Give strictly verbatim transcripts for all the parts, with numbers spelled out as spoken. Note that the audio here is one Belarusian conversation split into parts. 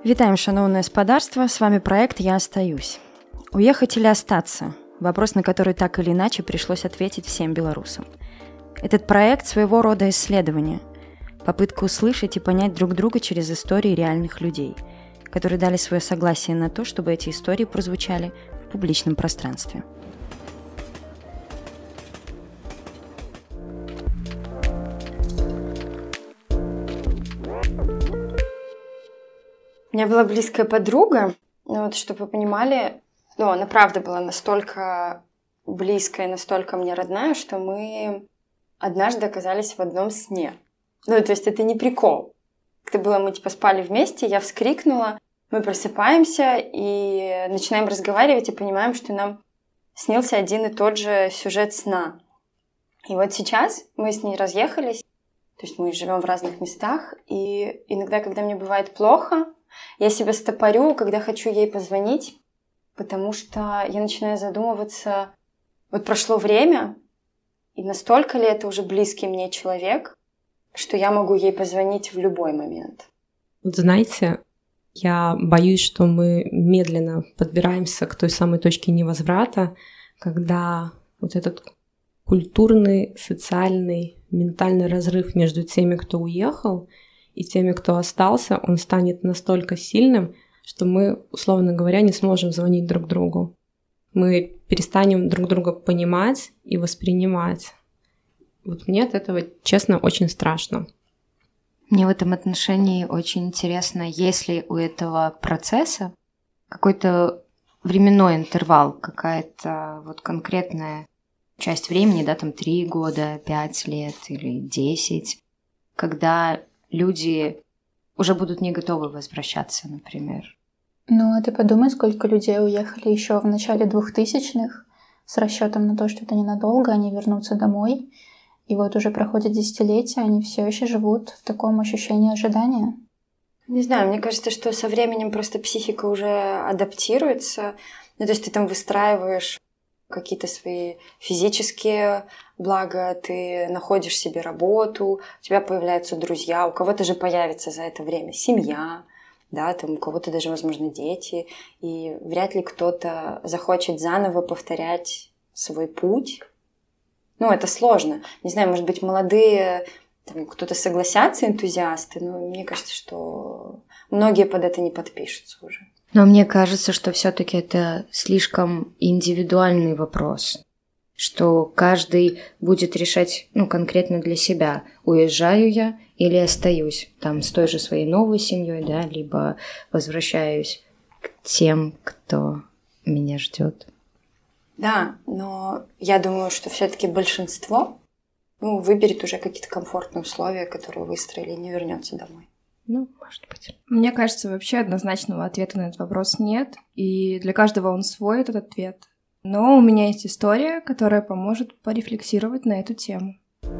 Витаем, шановное спадарство, с вами проект «Я остаюсь». Уехать или остаться? Вопрос, на который так или иначе пришлось ответить всем белорусам. Этот проект своего рода исследование, попытка услышать и понять друг друга через истории реальных людей, которые дали свое согласие на то, чтобы эти истории прозвучали в публичном пространстве. У меня была близкая подруга, ну вот, чтобы вы понимали, ну, она правда была настолько близкая, настолько мне родная, что мы однажды оказались в одном сне. Ну, то есть это не прикол. Это было, мы типа спали вместе, я вскрикнула, мы просыпаемся и начинаем разговаривать и понимаем, что нам снился один и тот же сюжет сна. И вот сейчас мы с ней разъехались, то есть мы живем в разных местах, и иногда, когда мне бывает плохо, я себя стопорю, когда хочу ей позвонить, потому что я начинаю задумываться, вот прошло время, и настолько ли это уже близкий мне человек, что я могу ей позвонить в любой момент. Вот знаете, я боюсь, что мы медленно подбираемся к той самой точке невозврата, когда вот этот культурный, социальный, ментальный разрыв между теми, кто уехал, и теми, кто остался, он станет настолько сильным, что мы, условно говоря, не сможем звонить друг другу. Мы перестанем друг друга понимать и воспринимать. Вот мне от этого, честно, очень страшно. Мне в этом отношении очень интересно, есть ли у этого процесса какой-то временной интервал, какая-то вот конкретная часть времени, да, там три года, пять лет или десять, когда люди уже будут не готовы возвращаться, например. Ну, а ты подумай, сколько людей уехали еще в начале двухтысячных с расчетом на то, что это ненадолго, они вернутся домой. И вот уже проходит десятилетия, они все еще живут в таком ощущении ожидания. Не знаю, мне кажется, что со временем просто психика уже адаптируется. Ну, то есть ты там выстраиваешь какие-то свои физические блага, ты находишь себе работу, у тебя появляются друзья, у кого-то же появится за это время семья, да, там у кого-то даже, возможно, дети, и вряд ли кто-то захочет заново повторять свой путь. Ну, это сложно. Не знаю, может быть, молодые, там, кто-то согласятся, энтузиасты, но мне кажется, что многие под это не подпишутся уже. Но мне кажется, что все-таки это слишком индивидуальный вопрос, что каждый будет решать, ну, конкретно для себя, уезжаю я или остаюсь там с той же своей новой семьей, да, либо возвращаюсь к тем, кто меня ждет. Да, но я думаю, что все-таки большинство, ну, выберет уже какие-то комфортные условия, которые выстроили, и не вернется домой. Ну, может быть. Мне кажется, вообще однозначного ответа на этот вопрос нет, и для каждого он свой, этот ответ. Но у меня есть история, которая поможет порефлексировать на эту тему.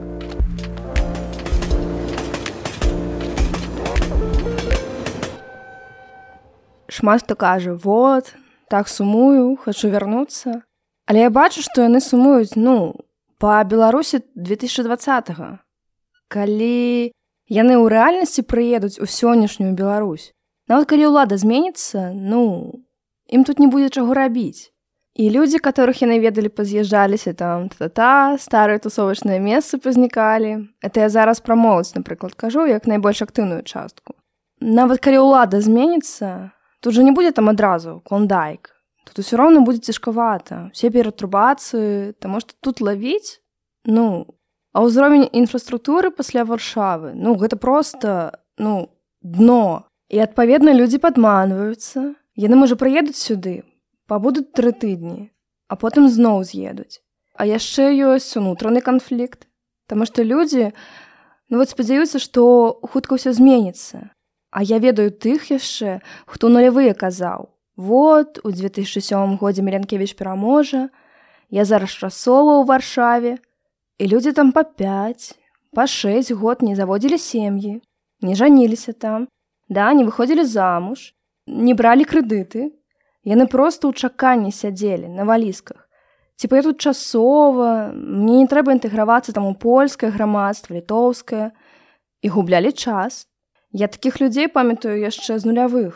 Шмат хто каже, вот, так сумую, хочу вернуться. Але я бачу, што яны сумуюць, ну, па Беларусі две тысячи двадцатого. Калі яны ў рэальнасці прыедуць у сённяшнюю Беларусь, нават калі ўлада зменіцца, ну, ім тут не будзе чаго рабіць. І людзі, которых яны ведалі, паз'язджаліся там, та-та-та, старыя тусовачныя месцы пазнікалі. Это я зараз пра моладзь, напрыклад, кажу, як найбольш актыўную частку. Нават калі ўлада зменіцца, тут же не будзе там адразу клондайк. Тут усё роўна будзе цяжкавата. Усе пературбацыі, таму што тут лавіць, ну, а ўзровень інфраструктуры пасля Варшавы, ну, гэта проста, ну, дно. І, адпаведна, людзі падманваюцца. Яны, можа, прыедуць сюды, пабудуць тры тыдні, а потым зноў з'едуць. А яшчэ ёсць унутраны канфлікт, таму што людзі, ну, вот спадзяюцца, што хутка ўсё зменіцца. А я ведаю тых яшчэ, хто нулявыя казаў. Вот, у две тысячи сёмым годзе Мелянкевіч пераможа, я зараз часова ў Варшаве, і людзі там па пяць, па шэсць год не заводзілі сем'і, не жаніліся там, да, не выходзілі замуж, не бралі крэдыты, яны проста ў чаканні сядзелі на валізках. Типа я тут часова, мне не трэба інтэгравацца там у польскае грамадства, літоўскае, і гублялі час. Я такіх людзей памятаю яшчэ з нулявых.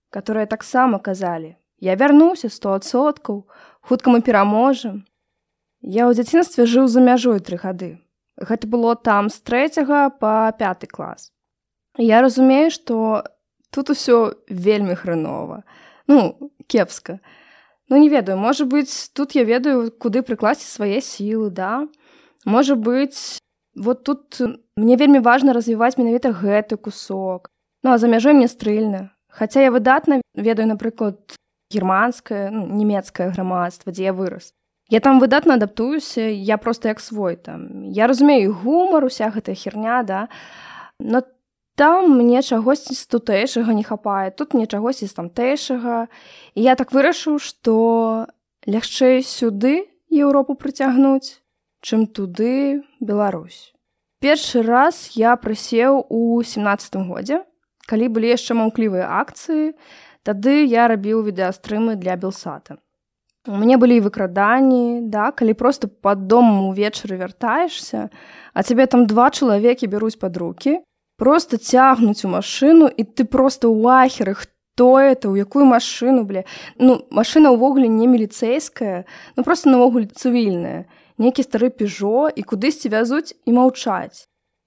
которые таксама казалі: «Я вярнуся сто адсоткаў, хутка мы пераможам». Я ў дзяцінстве жыў за мяжой тры гады. Гэта было там з трэцяга па пяты клас. Я разумею, што тут усё вельмі хрэнова. Ну, кепска. Ну, не ведаю, можа быць, тут я ведаю, куды прыкласці свае сілы, да? Можа быць, вот тут мне вельмі важна развіваць менавіта гэты кусок. Ну, а за мяжой мне стрэльна. Хаця я выдатна ведаю, напрыклад, германскае, ну, нямецкае грамадства, дзе я вырас. Я там выдатна адаптуюся, я проста як свой там. Я разумею гумар, уся гэтая херня, да? Но там мне чагосьці з тутэйшага не хапае, тут мне чагосьці з тамтэйшага. І я так вырашыў, што лягчэй сюды Еўропу прыцягнуць, чым туды Беларусь. Першы раз я прысеў у сямнаццатым годзе, калі былі яшчэ маўклівыя акцыі, тады я рабіў відэастрымы для Белсата. У мяне былі выкраданні, да, калі проста пад домам увечары вяртаешся, а цябе там два чалавекі бяруць пад рукі, просто цягнуць у машыну, і ты просто ў ахеры, хто это, ў якую машыну, бля. Ну, машына ўвогуле не міліцэйская, ну просто навогуле цывільная. Нейкі стары Пежо, і кудысьці вязуць і маўчаць.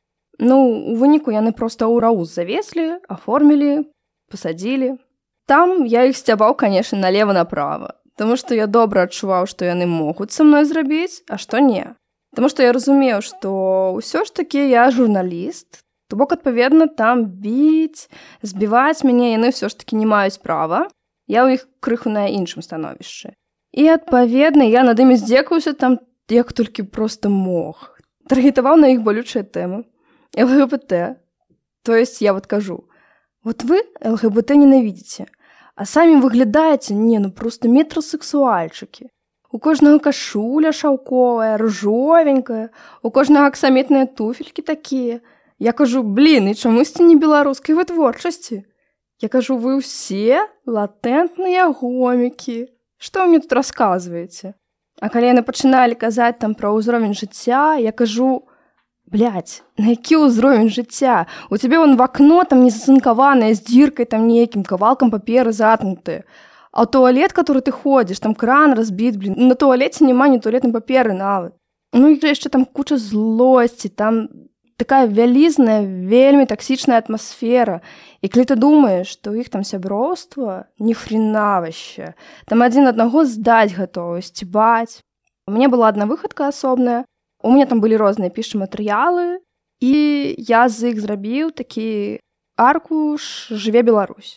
Ну, у выніку яны проста ў раус завеслі, аформілі, пасадзілі. Там я іх сцябаў, канешне, налева-направа. Таму што я добра адчуваў, што яны могуць са мной зрабіць, а што не. Таму што я разумеў, што ўсё ж такі я журналіст, то бок, адпаведна, там біць, збіваць мяне яны ўсё ж такі не маюць права. Я ў іх крыху на іншым становішчы. І, адпаведна, я над імі здзекаўся там, як толькі проста мог. Таргетаваў на іх болючыя тэмы. эл гэ бэ тэ. То есть я вот кажу, вот вы эл гэ бэ тэ ненавидите, а самі выглядаеце, не, ну просто метросексуальчыкі. У кожнага кашуля шаўковая, ружовенькая, у кожнага аксамітныя туфелькі такія. Я кажу, блин, і чамусьці не беларускай вытворчасці? Я кажу, вы ўсе латэнтныя гомікі. Што вы мне тут расказваеце? А калі яны пачыналі казаць там пра ўзровень жыцця, я кажу, блядь, на які ўзровень жыцця? У цябе вон в акно там не зацынкаванае з дзіркай, там нейкім кавалкам паперы заткнутыя. А ў туалет, который ты ходзіш, там кран разбіт, блин, на туалеце няма ні туалетнай паперы нават. Ну і яшчэ там куча злосці, там такая вялізная, вельмі таксічная атмасфера. І калі ты думаеш, што ў іх там сяброўства, ні хрена ваще. Там адзін аднаго здаць гатовы, сцібаць. У мяне была адна выхадка асобная. У мяне там былі розныя пішаматэрыялы, і я з іх зрабіў такі аркуш «Жыве Беларусь».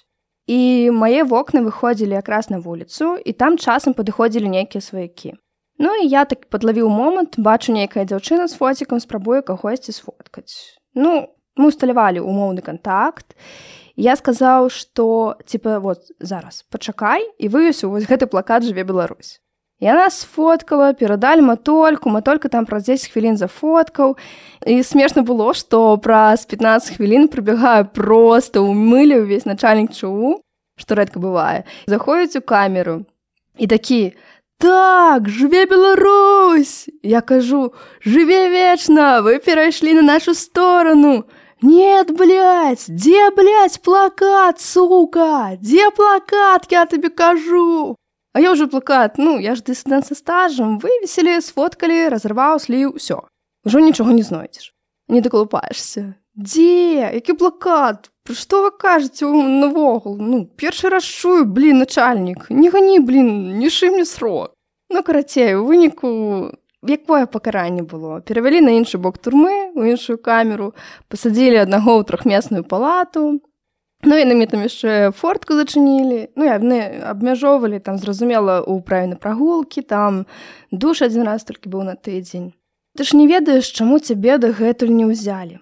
І мае вокны выходзілі якраз на вуліцу, і там часам падыходзілі нейкія сваякі. Ну і я так падлавіў момант, бачу нейкая дзяўчына з фоцікам, спрабуе кагосьці сфоткаць. Ну, мы ўсталявалі умоўны кантакт. Я сказаў, што, типа, вот, зараз, пачакай, і вывесю вось гэты плакат «Жыве Беларусь». Яна сфоткала, перадалі матольку, матолька там праз дзесяць хвілін зафоткаў. І смешна было, што праз пятнаццаць хвілін прыбягае проста ў мыле ўвесь начальнік чэ у, што рэдка бывае. Заходзіць у камеру і такі, так, жыве Беларусь! Я кажу, жыве вечна, вы перайшлі на нашу сторону. Нет, блядь, дзе, блядь, плакат, сука? Дзе плакат, я табе кажу? А я ўжо плакат, ну, я ж дысідэнт са стажам, вывесілі, сфоткалі, разарваў, сліў, усё. Ужо нічога не знойдзеш. Не дакалупаешся. Дзе? Які плакат? Пра што вы кажаце навогул? Ну, першы раз чую, блін, начальнік. Не гані, блін, не шы мне срок. Ну, карацей, у выніку, якое пакаранне было? Перавялі на іншы бок турмы, у іншую камеру, пасадзілі аднаго ў трохмесную палату. Ну, яны мне там яшчэ фортку зачынілі. Ну, яны абмяжоўвалі, там, зразумела, у праве на прагулкі, там душ адзін раз толькі быў на тыдзень. Ты ж не ведаеш, чаму цябе дагэтуль не ўзялі.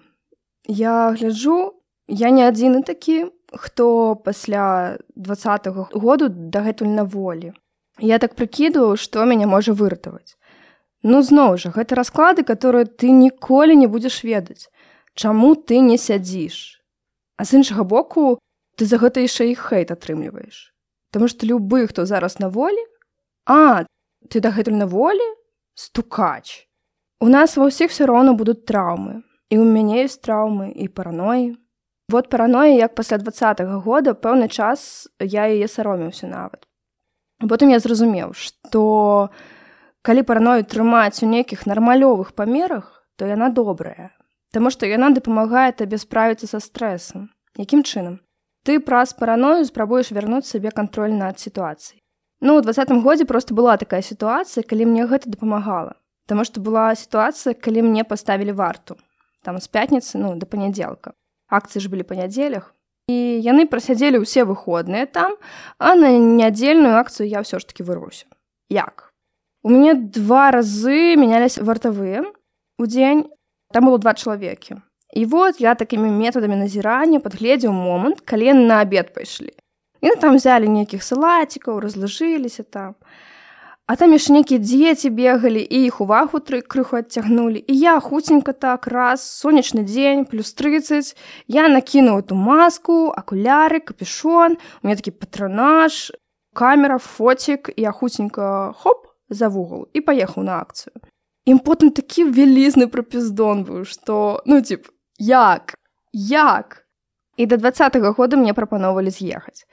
Я гляджу, я не адзіны такі, хто пасля дваццатага году дагэтуль на волі. Я так прыкідваў, што мяне можа выратаваць. Ну, зноў жа, гэта расклады, которые ты ніколі не будзеш ведаць. Чаму ты не сядзіш? А з іншага боку, ты за гэта яшчэ і хейт атрымліваеш. Таму што любы, хто зараз на волі, а, ты дагэтуль на волі? Стукач. У нас ва ўсіх все роўна будуць траўмы. І ў мяне ёсць траўмы, і параноі. Вот параноя, як пасля двадцатага года, пэўны час я яе саромеўся нават. Потым я зразумеў, што калі параною трымаць у нейкіх нармалёвых памерах, то яна добрая, таму што яна дапамагае табе справіцца са стрэсам. Якім чынам? Ты праз параною спрабуеш вярнуць сабе кантроль над сітуацыяй. Ну, у двадцатым годзе проста была такая сітуацыя, калі мне гэта дапамагала. Таму што была сітуацыя, калі мне паставілі варту. Там з пятніцы, ну, да панядзелка. Акцыі ж былі па нядзелях. І яны прасядзелі ўсе выходныя там, а на нядзельную акцыю я ўсё ж такі вырвуся. Як? У мяне два разы мяняліся вартавыя ў дзень. Там было два чалавекі. І вот я такімі метадамі назірання падгледзеў момант, калі яны на абед пайшлі. Яны там взялі нейкіх салацікаў, разлажыліся там. А там яшчэ нейкія дзеці бегалі, і іх увагу крыху адцягнулі. І я хуценька так, раз, сонечны дзень, плюс трыццаць, я накінула эту маску, акуляры, капюшон, у меня такі патронаж, камера, фотик, і я хуценька, хоп, за вугол, і паехаў на акцыю. Ім потым такі вялізны прапіздон быў, што, ну, тип, як? Як? І да двадцатага года мне прапановалі з'ехаць.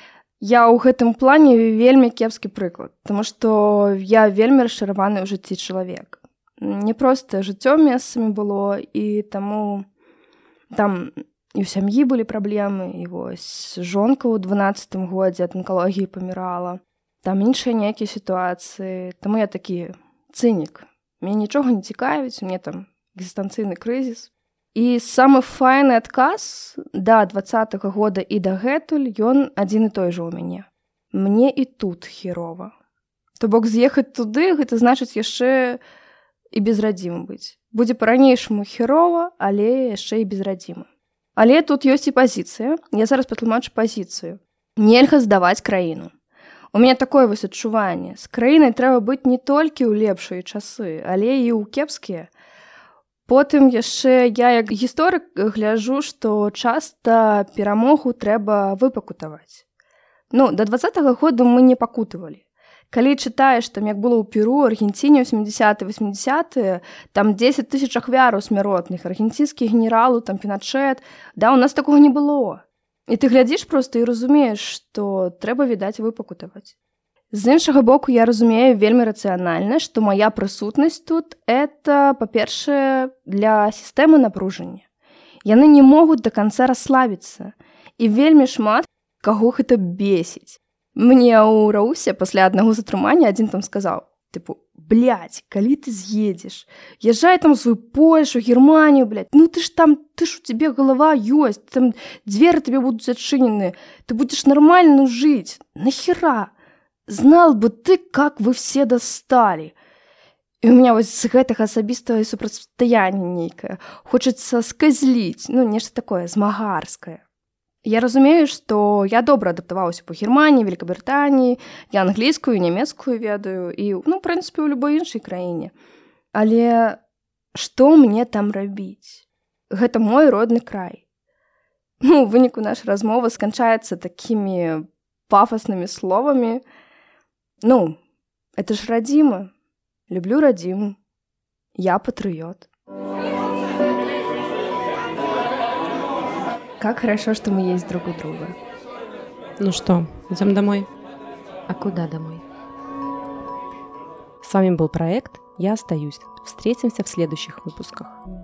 Я ў гэтым плане вельмі кепскі прыклад, таму што я вельмі расчараваны ў жыцці чалавек. Непростае жыццё месцамі было, і таму там і ў сям'і былі праблемы, і вось жонка ў дванаццатым годзе ад онкалогіі памірала, там іншыя нейкія сітуацыі, таму я такі цынік. Мне нічога не цікавіць, мне там экзістэнцыйны крызіс. І самы файны адказ да двадцатага года і дагэтуль ён адзін і той жа ў мяне. Мне і тут херова. То бок з'ехаць туды, гэта значыць яшчэ і безрадзімы быць. Будзе па-ранейшаму херова, але яшчэ і безрадзімы. Але тут ёсць і пазіцыя. Я зараз патлумачу пазіцыю. Нельга здаваць краіну. У мяне такое вось адчуванне. З краінай трэба быць не толькі ў лепшыя часы, але і ў кепскія. Потым яшчэ я як гісторык гляджу, што часта перамогу трэба выпакутаваць. Ну, да двадцатага года мы не пакутавалі. Калі чытаеш, там, як было ў Перу, Аргенціне, сямідзясятыя, васьмідзясятыя, там дзесяць тысяч ахвяраў смяротных, аргенцінскі генералу, там Піначэт, да, у нас такога не было. І ты глядзіш проста і разумееш, што трэба, відаць, выпакутаваць. З іншага боку, я разумею вельмі рацыянальна, што мая прысутнасць тут – это, па-першае, для сістэмы напружання. Яны не могуць да канца расслабіцца. І вельмі шмат каго гэта бесіць. Мне ў Раусе пасля аднаго затрымання адзін там сказаў, тыпу, блядь, калі ты з'едзеш, язджай там у сваю Польшу, Германію, блядь, ну ты ж там, ты ж у тебе голова ёсць, там дзверы тебе будуць зачынены, ты будзеш нармальна жыць, нахера? Знал бы ты, как вы все достали. І у меня вось з гэтага асабістага супрацьстаяння нейкае. Хочацца сказліць, ну, нешта такое змагарскае. Я разумею, што я добра адаптаваўся па Германіі, Великабрытаніі, я англійскую, нямецкую ведаю, і, ну, в прынцыпе, у любой іншай краіне. Але што мне там рабіць? Гэта мой родны край. Ну, у выніку наша размова сканчаецца такімі пафаснымі словамі. Ну, это ж родима. Люблю родиму. Я патриот. Как хорошо, что мы есть друг у друга. Ну что, идем домой? А куда домой? С вами был проект «Я остаюсь». Встретимся в следующих выпусках.